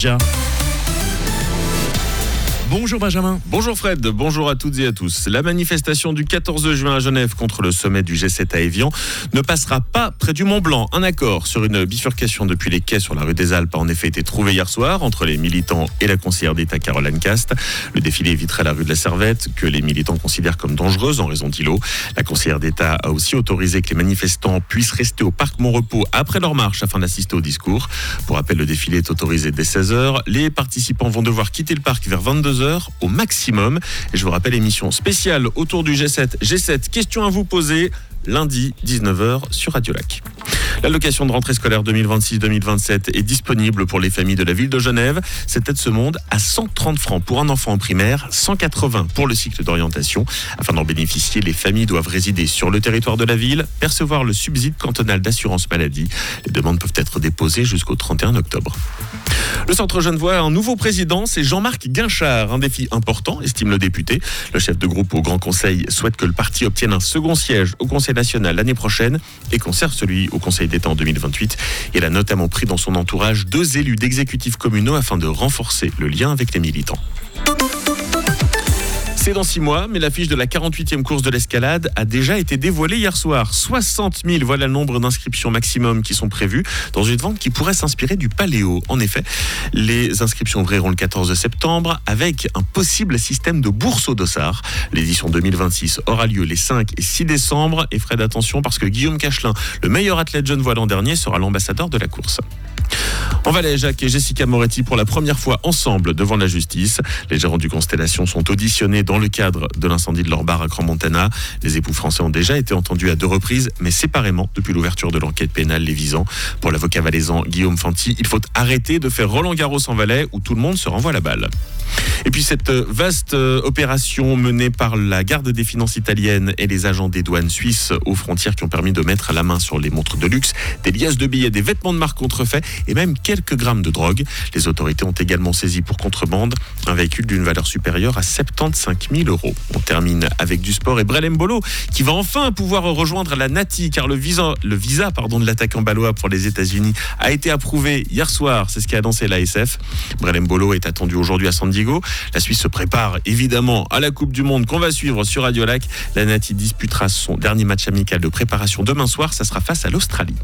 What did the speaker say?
Déjà. Bonjour Benjamin. Bonjour Fred, bonjour à toutes et à tous. La manifestation du 14 juin à Genève contre le sommet du G7 à Évian ne passera pas près du Mont Blanc. Un accord sur une bifurcation depuis les quais sur la rue des Alpes a en effet été trouvé hier soir entre les militants et la conseillère d'État Caroline Cast. Le défilé éviterait la rue de la Servette, que les militants considèrent comme dangereuse en raison d'îlots. La conseillère d'État a aussi autorisé que les manifestants puissent rester au parc Montrepos après leur marche afin d'assister au discours. Pour rappel, le défilé est autorisé dès 16h. Les participants vont devoir quitter le parc vers 22h au maximum. Et je vous rappelle, émission spéciale autour du G7. G7, question à vous poser, lundi 19h sur Radio Lac. L'allocation de rentrée scolaire 2026-2027 est disponible pour les familles de la ville de Genève. Cette aide se monte à 130 francs pour un enfant en primaire, 180 pour le cycle d'orientation. Afin d'en bénéficier, les familles doivent résider sur le territoire de la ville, percevoir le subside cantonal d'assurance maladie. Les demandes peuvent être déposées jusqu'au 31 octobre. Le Centre Genevois a un nouveau président, c'est Jean-Marc Guinchard. Un défi important, estime le député. Le chef de groupe au Grand Conseil souhaite que le parti obtienne un second siège au Conseil national l'année prochaine et conserve celui au Conseil d'État en 2028. Il a notamment pris dans son entourage 2 élus d'exécutifs communaux afin de renforcer le lien avec les militants. C'est dans 6 mois, mais l'affiche de la 48e course de l'escalade a déjà été dévoilée hier soir. 60 000, voilà le nombre d'inscriptions maximum qui sont prévues dans une vente qui pourrait s'inspirer du paléo. En effet, les inscriptions ouvriront le 14 septembre avec un possible système de bourse au dossard. L'édition 2026 aura lieu les 5 et 6 décembre. Et Fred, attention parce que Guillaume Cachelin, le meilleur athlète genevois l'an dernier, sera l'ambassadeur de la course. En Valais, Jacques et Jessica Moretti pour la première fois ensemble devant la justice. Les gérants du Constellation sont auditionnés dans le cadre de l'incendie de leur bar à Crans-Montana. Les époux français ont déjà été entendus à 2 reprises, mais séparément depuis l'ouverture de l'enquête pénale les visant. Pour l'avocat valaisan Guillaume Fanti, il faut arrêter de faire Roland-Garros en Valais où tout le monde se renvoie la balle. Et puis cette vaste opération menée par la garde des finances italienne et les agents des douanes suisses aux frontières qui ont permis de mettre la main sur les montres de luxe, des liasses de billets, des vêtements de marque contrefaits et même quelques grammes de drogue. Les autorités ont également saisi pour contrebande un véhicule d'une valeur supérieure à 75 000 €. On termine avec du sport et Brelem Bolo qui va enfin pouvoir rejoindre la Nati car le visa de l'attaquant balois pour les États-Unis a été approuvé hier soir. C'est ce qu'a annoncé l'ASF. Brelem Bolo est attendu aujourd'hui à San Diego. La Suisse se prépare évidemment à la Coupe du Monde qu'on va suivre sur Radio Lac. La Nati disputera son dernier match amical de préparation demain soir. Ça sera face à l'Australie.